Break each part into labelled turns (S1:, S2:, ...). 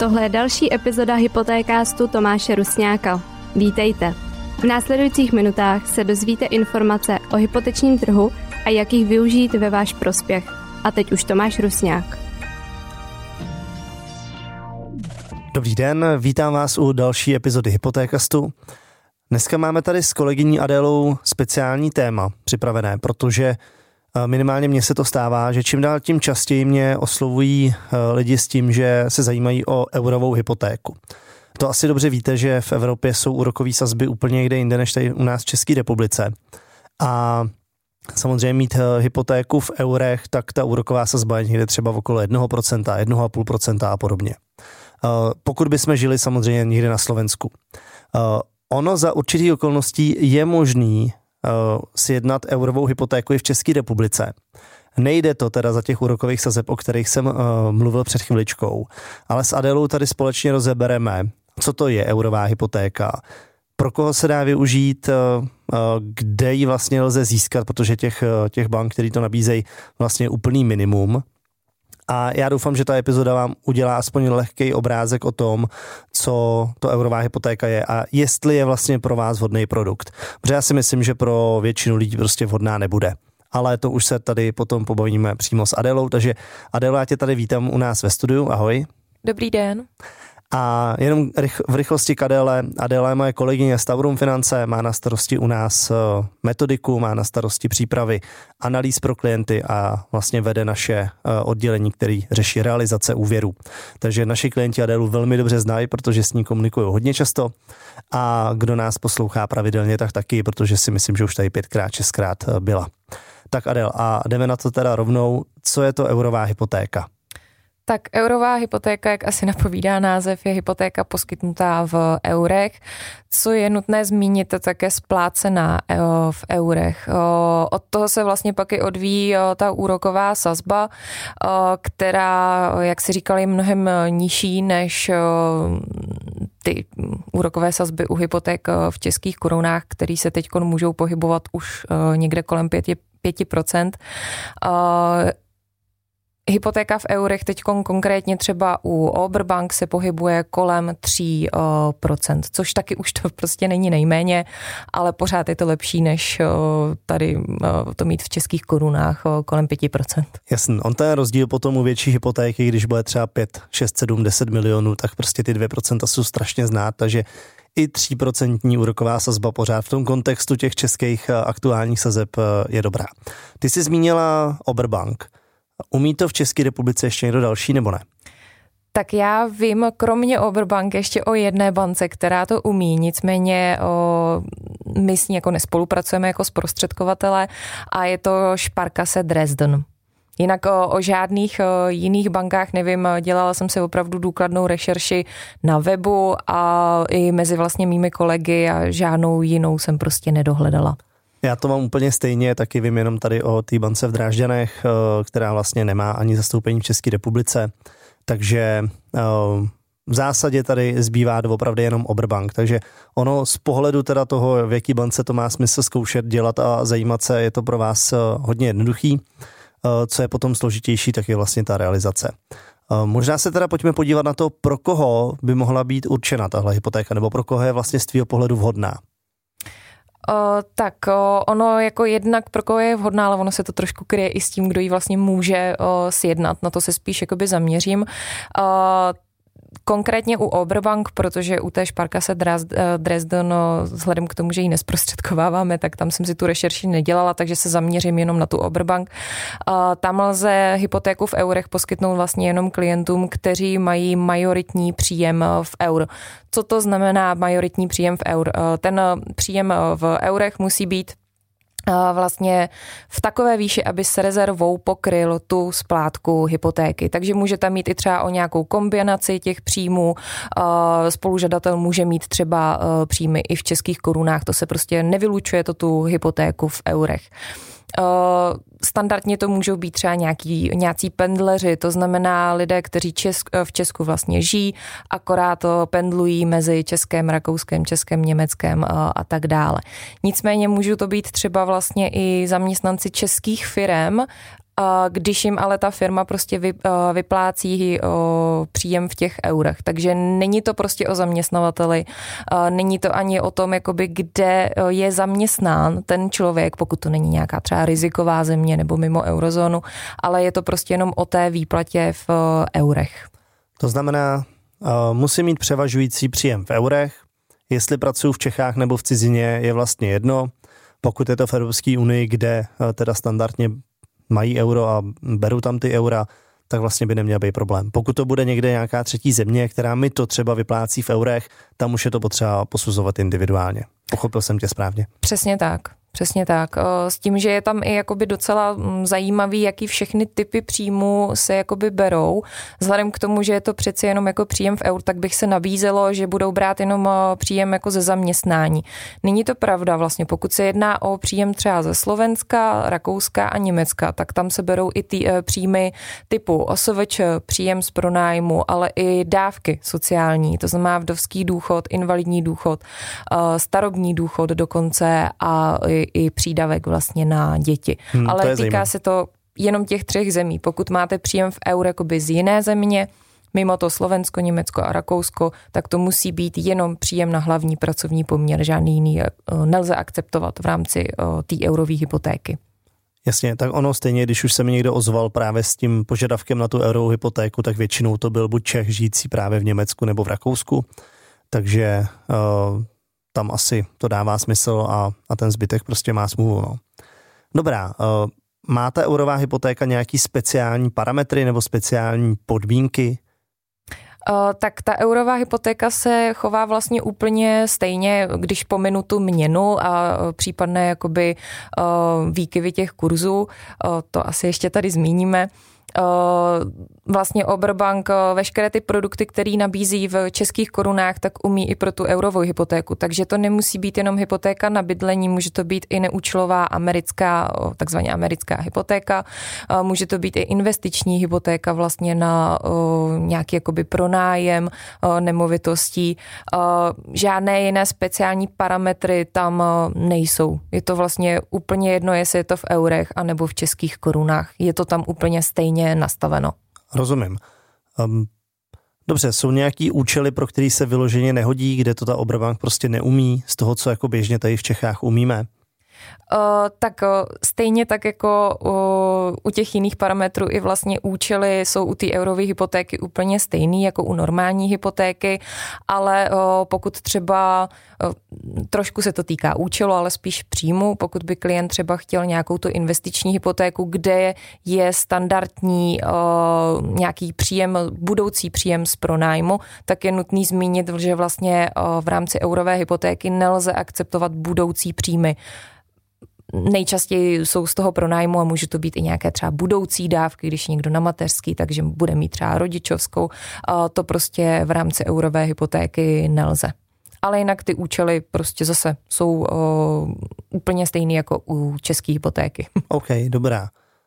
S1: Tohle je další epizoda Hypotékástu Tomáše Rusňáka. Vítejte. V následujících minutách se dozvíte informace o hypotečním trhu a jak jich využít ve váš prospěch. A teď už Tomáš Rusňák.
S2: Dobrý den, vítám vás u další epizody Hypotékastu. Dneska máme tady s kolegyní Adélou speciální téma připravené, protože minimálně mně se to stává, že čím dál tím častěji mě oslovují lidi s tím, že se zajímají o eurovou hypotéku. To asi dobře víte, že v Evropě jsou úrokové sazby úplně někde jinde než tady u nás v České republice. A samozřejmě mít hypotéku v eurech, tak ta úroková sazba je někde třeba okolo 1%, 1,5% a podobně. Pokud bychom žili samozřejmě někde na Slovensku. Ono za určitých okolností je možný sjednat eurovou hypotéku i v České republice. Nejde to teda za těch úrokových sazeb, o kterých jsem mluvil před chviličkou, ale s Adélou tady společně rozebereme, co to je eurová hypotéka, pro koho se dá využít, kde ji vlastně lze získat, protože těch bank, který to nabízejí, vlastně úplný minimum. A já doufám, že ta epizoda vám udělá aspoň lehký obrázek o tom, co to eurová hypotéka je a jestli je vlastně pro vás vhodný produkt. Protože já si myslím, že pro většinu lidí prostě vhodná nebude. Ale to už se tady potom pobavíme přímo s Adélou, takže Adélo, já tě tady vítám u nás ve studiu, ahoj.
S3: Dobrý den.
S2: A jenom v rychlosti k Adéle. Adéla je moje kolegyně z Taurum Finance, má na starosti u nás metodiku, má na starosti přípravy analýz pro klienty a vlastně vede naše oddělení, který řeší realizace úvěrů. Takže naši klienti Adélu velmi dobře znají, protože s ní komunikují hodně často a kdo nás poslouchá pravidelně, tak taky, protože si myslím, že už tady 5x, 6x byla. Tak Adél, a jdeme na to teda rovnou. Co je to eurová hypotéka?
S3: Tak eurová hypotéka, jak asi napovídá název, je hypotéka poskytnutá v eurech. Co je nutné zmínit, je také splácená v eurech. Od toho se vlastně pak i odvíjí ta úroková sazba, která, jak si říkali, je mnohem nižší než ty úrokové sazby u hypoték v českých korunách, které se teď můžou pohybovat už někde kolem 5%. Hypotéka v eurech teď konkrétně třeba u Oberbank se pohybuje kolem 3%, což taky už to prostě není nejméně, ale pořád je to lepší, než tady to mít v českých korunách kolem 5%.
S2: Jasný, on ten rozdíl potom u větší hypotéky, když bude třeba 5, 6, 7, 10 milionů, tak prostě ty 2% jsou strašně znát, takže i 3% úroková sazba pořád v tom kontextu těch českých aktuálních sazeb je dobrá. Ty jsi zmínila Oberbank. Umí to v České republice ještě někdo další nebo ne?
S3: Tak já vím, kromě Oberbank ještě o jedné bance, která to umí, nicméně my s ní jako nespolupracujeme jako zprostředkovatele a je to Sparkasse Dresden. Jinak o žádných jiných bankách nevím, dělala jsem si opravdu důkladnou rešerši na webu a i mezi vlastně mými kolegy a žádnou jinou jsem prostě nedohledala.
S2: Já to mám úplně stejně, taky vím jenom tady o té bance v Drážďanech, která vlastně nemá ani zastoupení v České republice, takže v zásadě tady zbývá doopravdy jenom Oberbank, takže ono z pohledu teda toho, v jaký bance to má smysl zkoušet dělat a zajímat se, je to pro vás hodně jednoduchý. Co je potom složitější, tak je vlastně ta realizace. Možná se teda pojďme podívat na to, pro koho by mohla být určena tahle hypotéka, nebo pro koho je vlastně z tvýho pohledu vhodná.
S3: Tak ono jako jednak pro koho je vhodná, ale ono se to trošku kryje i s tím, kdo ji vlastně může sjednat. Na to se spíš jakoby zaměřím. Konkrétně u Oberbank, protože u té Sparkasse Dresden, vzhledem k tomu, že ji nesprostředkováváme, tak tam jsem si tu rešerši nedělala, takže se zaměřím jenom na tu Oberbank. Tam lze hypotéku v eurech poskytnout vlastně jenom klientům, kteří mají majoritní příjem v eur. Co to znamená majoritní příjem v eur? Ten příjem v eurech musí být vlastně v takové výši, aby s rezervou pokryl tu splátku hypotéky. Takže můžete mít i třeba o nějakou kombinaci těch příjmů. Spolužadatel může mít třeba příjmy i v českých korunách. To se prostě nevylučuje tu hypotéku v eurech. Standardně to můžou být třeba nějací pendleři, to znamená lidé, kteří v Česku vlastně žijí, akorát pendlují mezi Českém, Rakouském, Českém, Německém a tak dále. Nicméně můžou to být třeba vlastně i zaměstnanci českých firem když jim ale ta firma prostě vyplácí příjem v těch eurech. Takže není to prostě o zaměstnavateli, není to ani o tom, jakoby, kde je zaměstnán ten člověk, pokud to není nějaká třeba riziková země nebo mimo eurozónu, ale je to prostě jenom o té výplatě v eurech.
S2: To znamená, musí mít převažující příjem v eurech, jestli pracuju v Čechách nebo v cizině, je vlastně jedno. Pokud je to v Evropské unii, kde teda standardně mají euro a berou tam ty eura, tak vlastně by neměl být problém. Pokud to bude někde nějaká třetí země, která mi to třeba vyplácí v eurech, tam už je to potřeba posuzovat individuálně. Pochopil jsem tě správně.
S3: Přesně tak. Přesně tak. S tím, že je tam i jakoby docela zajímavý, jaký všechny typy příjmu se jakoby berou. Vzhledem k tomu, že je to přeci jenom jako příjem v eur, tak bych se nabízelo, že budou brát jenom příjem jako ze zaměstnání. Není to pravda vlastně. Pokud se jedná o příjem třeba ze Slovenska, Rakouska a Německa, tak tam se berou i ty příjmy typu OSVČ, příjem z pronájmu, ale i dávky sociální. To znamená vdovský důchod, invalidní důchod, starobní důchod dokonce a i přídavek vlastně na děti. Ale týká se to jenom těch 3 zemí. Pokud máte příjem v eur jakoby z jiné země, mimo to Slovensko, Německo a Rakousko, tak to musí být jenom příjem na hlavní pracovní poměr. Žádný jiný nelze akceptovat v rámci té eurové hypotéky.
S2: Jasně, tak ono stejně, když už se mi někdo ozval právě s tím požadavkem na tu eurovou hypotéku, tak většinou to byl buď Čech žijící právě v Německu nebo v Rakousku, takže tam asi to dává smysl a ten zbytek prostě má smůlu. No. Dobrá, má ta eurová hypotéka nějaký speciální parametry nebo speciální podmínky?
S3: Tak ta eurová hypotéka se chová vlastně úplně stejně, když pominu tu měnu a případné jakoby výkyvy těch kurzů, to asi ještě tady zmíníme. Vlastně Oberbank veškeré ty produkty, které nabízí v českých korunách, tak umí i pro tu eurovou hypotéku. Takže to nemusí být jenom hypotéka na bydlení, může to být i neúčelová americká, takzvaně americká hypotéka, může to být i investiční hypotéka vlastně na nějaký jakoby pronájem nemovitostí. Žádné jiné speciální parametry tam nejsou. Je to vlastně úplně jedno, jestli je to v eurech anebo v českých korunách. Je to tam úplně stejně nastaveno.
S2: Rozumím. Dobře, jsou nějaký účely, pro který se vyloženě nehodí, kde to ta Oberbank prostě neumí z toho, co jako běžně tady v Čechách umíme?
S3: Tak stejně tak jako u těch jiných parametrů i vlastně účely jsou u té eurové hypotéky úplně stejný jako u normální hypotéky, ale pokud třeba trošku se to týká účelu, ale spíš příjmu, pokud by klient třeba chtěl nějakou tu investiční hypotéku, kde je standardní nějaký příjem, budoucí příjem z pronájmu, tak je nutný zmínit, že vlastně v rámci eurové hypotéky nelze akceptovat budoucí příjmy. Nejčastěji jsou z toho pronájmu a může to být i nějaké třeba budoucí dávky, když někdo na mateřský, takže bude mít třeba rodičovskou. To prostě v rámci eurové hypotéky nelze. Ale jinak ty účely prostě zase jsou úplně stejný jako u české hypotéky.
S2: OK, dobrá.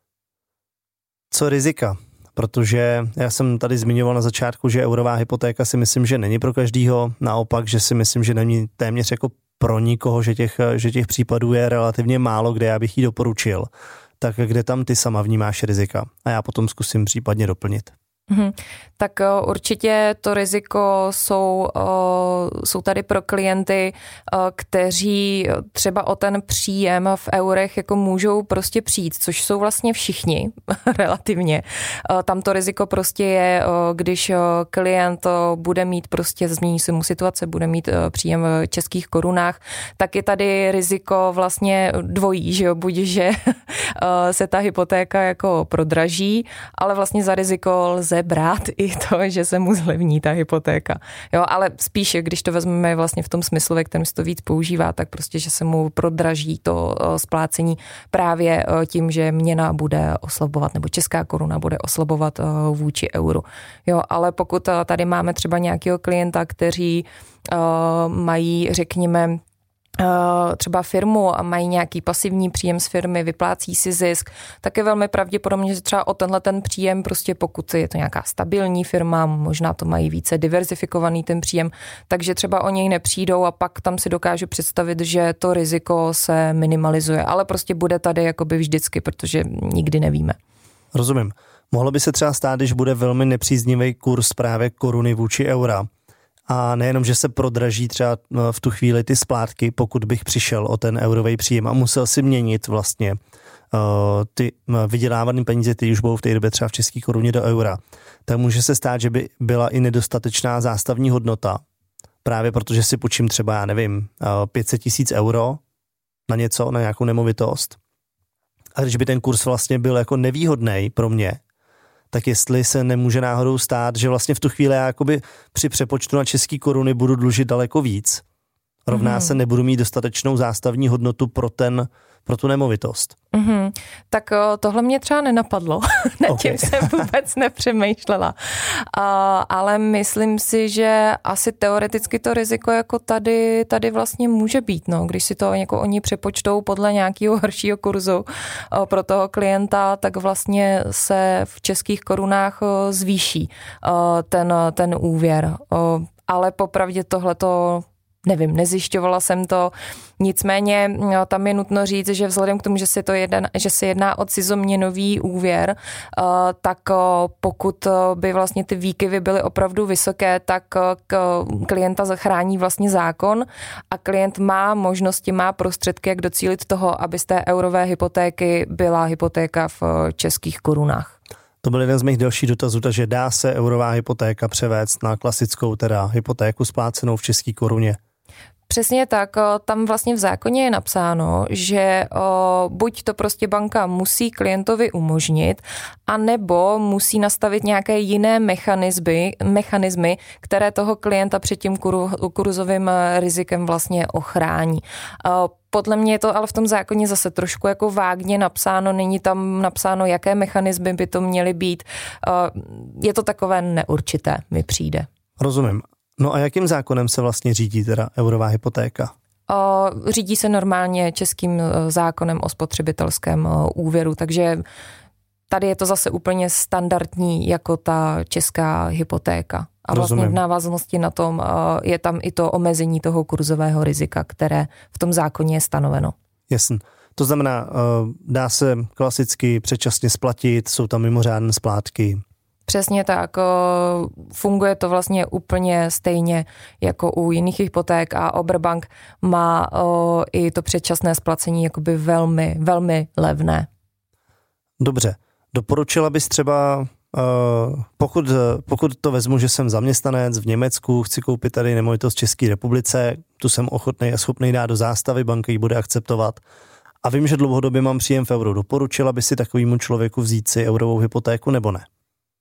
S2: Co rizika? Protože já jsem tady zmiňoval na začátku, že eurová hypotéka si myslím, že není pro každýho. Naopak, že si myslím, že není téměř jako pro nikoho, že těch případů je relativně málo, kde já bych jí doporučil. Tak kde tam ty sama vnímáš rizika? A já potom zkusím případně doplnit.
S3: Tak určitě to riziko jsou tady pro klienty, kteří třeba o ten příjem v eurech jako můžou prostě přijít, což jsou vlastně všichni relativně. Tam to riziko prostě je, když klient bude mít prostě, změní se mu situace, bude mít příjem v českých korunách, tak je tady riziko vlastně dvojí, že jo, buď, že se ta hypotéka jako prodraží, ale vlastně za riziko lze brát i to, že se mu zlevní ta hypotéka. Jo, ale spíše, když to vezmeme vlastně v tom smyslu, ve kterém se to víc používá, tak prostě, že se mu prodraží to splácení právě tím, že měna bude oslabovat, nebo česká koruna bude oslabovat vůči euru. Jo, ale pokud tady máme třeba nějakého klienta, kteří mají, řekněme, třeba firmu a mají nějaký pasivní příjem z firmy, vyplácí si zisk, tak je velmi pravděpodobně, že třeba o tenhle ten příjem, prostě pokud je to nějaká stabilní firma, možná to mají více diverzifikovaný ten příjem, takže třeba o něj nepřijdou a pak tam si dokážu představit, že to riziko se minimalizuje, ale prostě bude tady jakoby vždycky, protože nikdy nevíme.
S2: Rozumím. Mohlo by se třeba stát, když bude velmi nepříznivý kurz právě koruny vůči eura. A nejenom, že se prodraží třeba v tu chvíli ty splátky, pokud bych přišel o ten eurový příjem a musel si měnit vlastně ty vydělávané peníze, které už budou v té době třeba v české koruně do eura, tak může se stát, že by byla i nedostatečná zástavní hodnota. Právě protože si půjčím třeba, já nevím, 500 000 euro na něco, na nějakou nemovitost. A když by ten kurz vlastně byl jako nevýhodný pro mě, tak jestli se nemůže náhodou stát, že vlastně v tu chvíli já jakoby při přepočtu na český koruny budu dlužit daleko víc. Rovná se nebudu mít dostatečnou zástavní hodnotu pro tu nemovitost.
S3: Tak tohle mě třeba nenapadlo. Nad tím jsem vůbec nepřemýšlela. Ale myslím si, že asi teoreticky to riziko jako tady vlastně může být. No. Když si to jako oni přepočtou podle nějakého horšího kurzu pro toho klienta, tak vlastně se v českých korunách zvýší ten úvěr. Ale popravdě tohleto nevím, nezjišťovala jsem to, nicméně tam je nutno říct, že vzhledem k tomu, že se jedná o cizoměnový úvěr, tak pokud by vlastně ty výkyvy byly opravdu vysoké, tak klienta zachrání vlastně zákon a klient má možnosti, má prostředky, jak docílit toho, aby z té eurové hypotéky byla hypotéka v českých korunách.
S2: To byl jeden z mých dalších dotazů, takže dá se eurová hypotéka převést na klasickou teda hypotéku splácenou v české koruně?
S3: Přesně tak, tam vlastně v zákoně je napsáno, že buď to prostě banka musí klientovi umožnit, anebo musí nastavit nějaké jiné mechanismy, které toho klienta před tím kurzovým rizikem vlastně ochrání. Podle mě je to ale v tom zákoně zase trošku jako vágně napsáno, není tam napsáno, jaké mechanismy by to měly být. Je to takové neurčité, mi přijde.
S2: Rozumím. No a jakým zákonem se vlastně řídí teda eurová hypotéka?
S3: Řídí se normálně českým zákonem o spotřebitelském úvěru, takže tady je to zase úplně standardní jako ta česká hypotéka. A vlastně v návaznosti na tom je tam i to omezení toho kurzového rizika, které v tom zákoně je stanoveno.
S2: Jasně. To znamená, dá se klasicky předčasně splatit, jsou tam mimořádné splátky.
S3: Přesně tak, funguje to vlastně úplně stejně jako u jiných hypoték a Oberbank má i to předčasné splacení jakoby velmi, velmi levné.
S2: Dobře, doporučila bys třeba, pokud to vezmu, že jsem zaměstnanec v Německu, chci koupit tady nemovitost v České republice, tu jsem ochotný a schopný dát do zástavy, banka ji bude akceptovat a vím, že dlouhodobě mám příjem v euru, doporučila by si takovému člověku vzít si eurovou hypotéku nebo ne?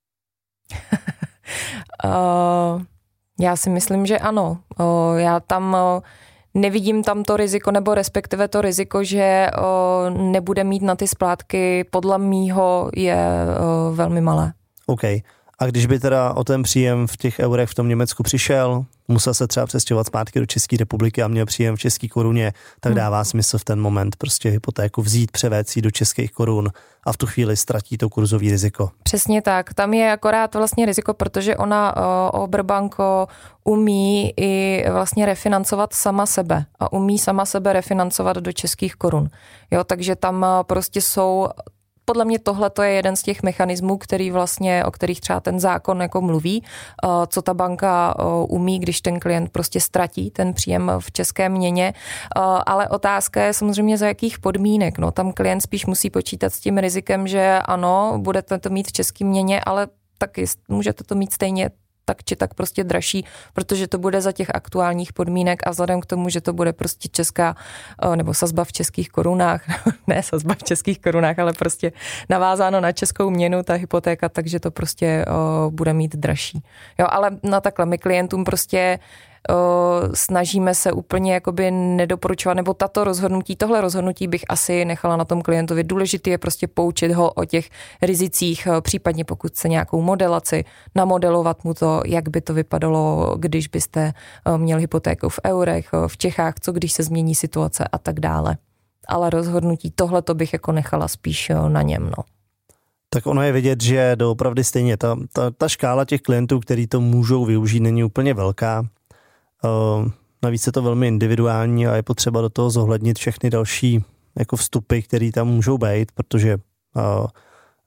S3: Já si myslím, že ano. Já tam nevidím tam to riziko, nebo respektive to riziko, že nebude mít na ty splátky, podle mýho je velmi malé. OK.
S2: A když by teda o ten příjem v těch eurech v tom Německu přišel, musel se třeba přestěhovat zpátky do České republiky a měl příjem v české koruně, tak dává smysl v ten moment prostě hypotéku vzít, převést ji do českých korun a v tu chvíli ztratí to kurzový riziko.
S3: Přesně tak. Tam je akorát vlastně riziko, protože ona Oberbank umí i vlastně refinancovat sama sebe a umí sama sebe refinancovat do českých korun. Jo, takže tam prostě jsou. Podle mě tohle to je jeden z těch mechanismů, o kterých třeba ten zákon jako mluví, co ta banka umí, když ten klient prostě ztratí ten příjem v české měně, ale otázka je samozřejmě za jakých podmínek. No, tam klient spíš musí počítat s tím rizikem, že ano, budete to mít v české měně, ale taky můžete to mít stejně tak či tak prostě dražší, protože to bude za těch aktuálních podmínek a vzhledem k tomu, že to bude prostě česká, nebo sazba v českých korunách, ne sazba v českých korunách, ale prostě navázáno na českou měnu, ta hypotéka, takže to prostě bude mít dražší. Jo, ale no takhle, my klientům prostě snažíme se úplně jakoby nedoporučovat, nebo tohle rozhodnutí bych asi nechala na tom klientovi. Důležité je prostě poučit ho o těch rizicích, případně pokud se nějakou modelaci, namodelovat mu to, jak by to vypadalo, když byste měli hypotéku v eurech, v Čechách, co když se změní situace a tak dále. Ale rozhodnutí tohleto bych jako nechala spíš na něm, no.
S2: Tak ono je vidět, že doopravdy stejně ta škála těch klientů, kteří to můžou využít, není úplně velká. Navíc je to velmi individuální a je potřeba do toho zohlednit všechny další jako vstupy, které tam můžou být, protože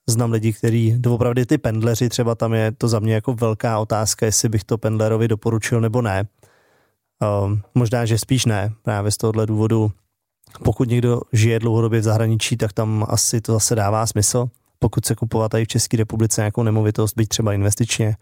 S2: znám lidi, kteří doopravdy ty pendleři, třeba tam je to za mě jako velká otázka, jestli bych to pendlerovi doporučil nebo ne. Možná, že spíš ne, právě z tohohle důvodu. Pokud někdo žije dlouhodobě v zahraničí, tak tam asi to zase dává smysl. Pokud se kupovat tady v České republice nějakou nemovitost, byť třeba investičně.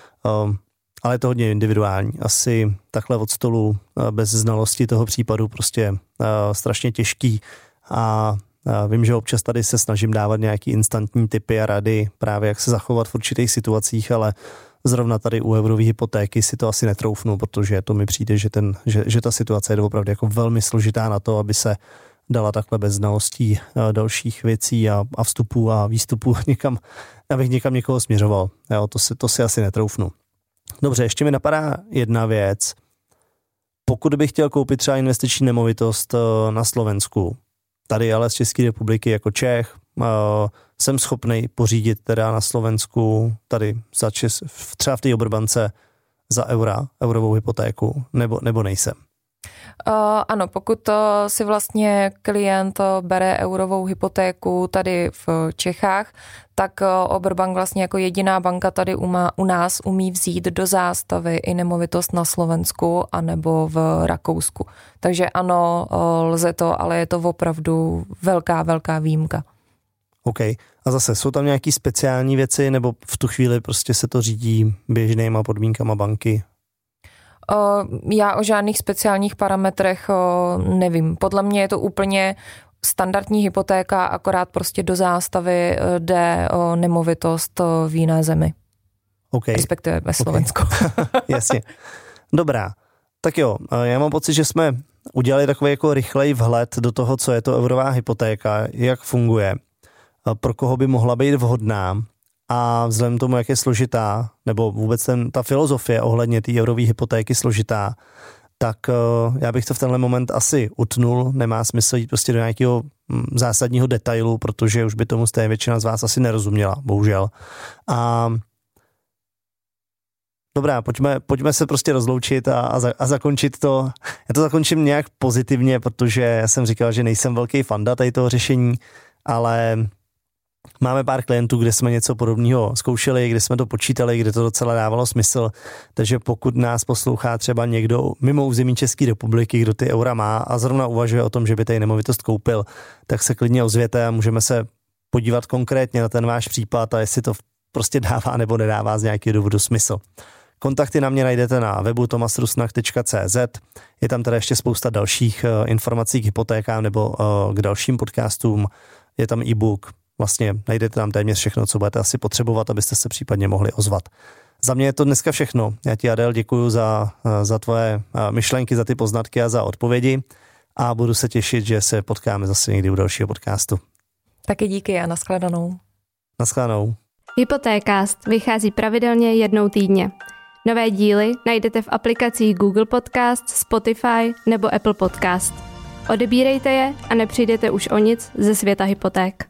S2: Ale je to hodně individuální. Asi takhle od stolu bez znalosti toho případu prostě strašně těžký. A vím, že občas tady se snažím dávat nějaký instantní tipy a rady, právě jak se zachovat v určitých situacích, ale zrovna tady u eurové hypotéky si to asi netroufnu, protože to mi přijde, že ta situace je opravdu jako velmi složitá na to, aby se dala takhle bez znalostí dalších věcí a vstupů a výstupů někam, abych někam někoho směřoval. Jo, to si asi netroufnu. Dobře, ještě mi napadá jedna věc. Pokud bych chtěl koupit třeba investiční nemovitost na Slovensku, tady ale z České republiky jako Čech, jsem schopný pořídit teda na Slovensku tady třeba v té Oberbance za eurovou hypotéku, nebo nejsem?
S3: Ano, pokud si vlastně klient bere eurovou hypotéku tady v Čechách, tak Oberbank vlastně jako jediná banka tady u nás umí vzít do zástavy i nemovitost na Slovensku anebo v Rakousku. Takže ano, lze to, ale je to opravdu velká výjimka.
S2: OK. A zase jsou tam nějaké speciální věci, nebo v tu chvíli prostě se to řídí běžnýma podmínkama banky?
S3: Já o žádných speciálních parametrech nevím. Podle mě je to úplně standardní hypotéka, akorát prostě do zástavy jde o nemovitost v jiné zemi.
S2: Okay.
S3: Respektive ve Slovensku.
S2: Okay. Jasně. Dobrá. Tak jo, já mám pocit, že jsme udělali takový jako rychlej vhled do toho, co je to eurová hypotéka, jak funguje, pro koho by mohla být vhodná. A vzhledem tomu, jak je složitá, nebo vůbec ta filozofie ohledně té eurové hypotéky složitá, tak já bych to v tenhle moment asi utnul. Nemá smysl jít prostě do nějakého zásadního detailu, protože už by tomu stejně většina z vás asi nerozuměla, bohužel. A dobrá, pojďme se prostě rozloučit a zakončit to. Já to zakončím nějak pozitivně, protože já jsem říkal, že nejsem velký fanda tady toho řešení, ale máme pár klientů, kde jsme něco podobného zkoušeli, kde jsme to počítali, kde to docela dávalo smysl, takže pokud nás poslouchá třeba někdo mimo území České republiky, kdo ty eura má a zrovna uvažuje o tom, že by tady nemovitost koupil, tak se klidně ozvěte a můžeme se podívat konkrétně na ten váš případ a jestli to prostě dává nebo nedává z nějakého důvodu smysl. Kontakty na mě najdete na webu tomasrusnach.cz. Je tam teda ještě spousta dalších informací k hypotékám nebo k dalším podcastům. Je tam e-book. Vlastně najdete tam téměř všechno, co budete asi potřebovat, abyste se případně mohli ozvat. Za mě je to dneska všechno. Já ti, Adél, děkuju za tvoje myšlenky, za ty poznatky a za odpovědi a budu se těšit, že se potkáme zase někdy u dalšího podcastu.
S3: Taky díky a nashledanou.
S2: Nashledanou.
S1: Hypotékast vychází pravidelně jednou týdně. Nové díly najdete v aplikacích Google Podcast, Spotify nebo Apple Podcast. Odebírejte je a nepřijdete už o nic ze světa hypoték.